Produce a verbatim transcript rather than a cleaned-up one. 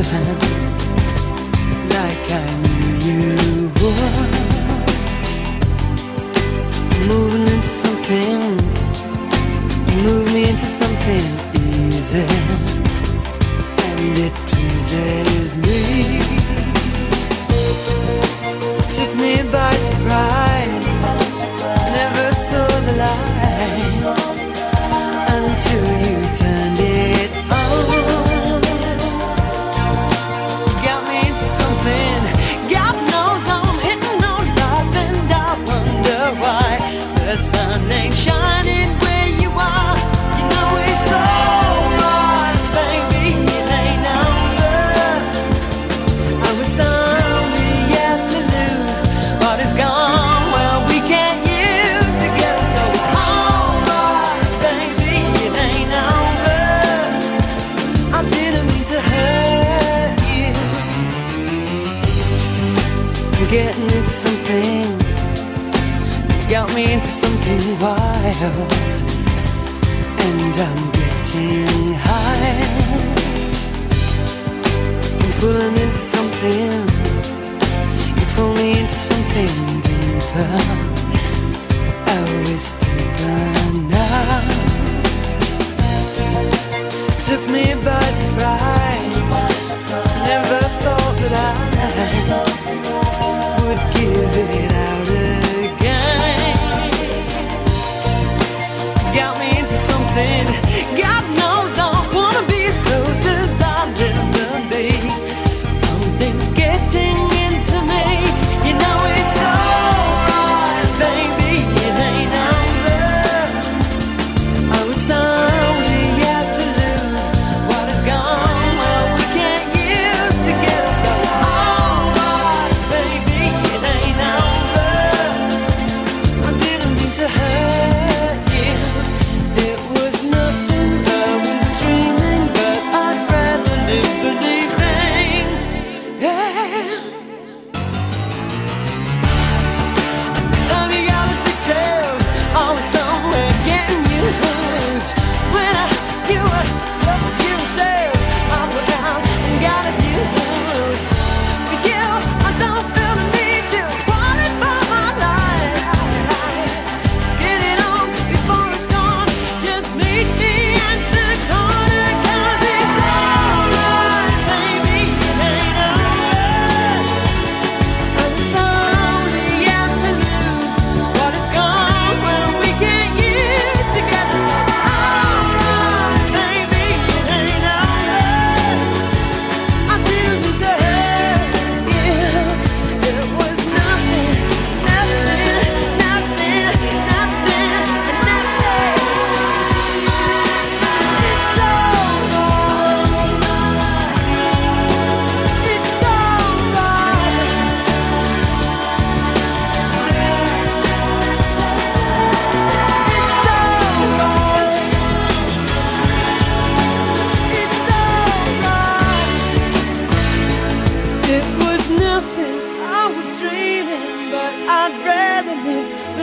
like I knew you would. Moving into something, move me into something easy, and it pleases me. Took me by surprise, never saw the light until you turned it on. Got me into something, God knows I'm hitting on life, and I wonder why the sun ain't shining where you are. You know it's alright, baby, it ain't over. I was only yes to lose what is gone, well we can't use together. So it's alright, baby, it ain't over. I didn't mean to hurt you. I'm getting into something, got me into something wild, and I'm getting high. I'm pulling into something, you pull me into something deeper. Oh, it's deeper now. Took me by surprise, never thought that I would give it out again. Got me into something, God knows I wanna be as close as I'll ever be. Something's getting into me, you know it's alright, baby, it ain't over. I was only yes to lose what is gone, well we can't use together. So it's alright, baby, it ain't over. I didn't mean to hurt you. It was nothing, I was dreaming, but I'd rather live believing. Yeah. Time you got addicted, always somewhere getting used. When I, you were self-abusive, I put down and got abused. For you, I don't feel the need to qualify my life. Let's get it on before it's gone. Just meet me at the corner, 'cause it's alright, baby, it ain't over. I was only yes to lose what is gone, well we can't use together. So alright, baby, it ain't over. I didn't mean to hurt you. It was nothing, nothing, nothing, nothing, nothing. It's alright. It's It was nothing, I was dreaming, but I'd rather live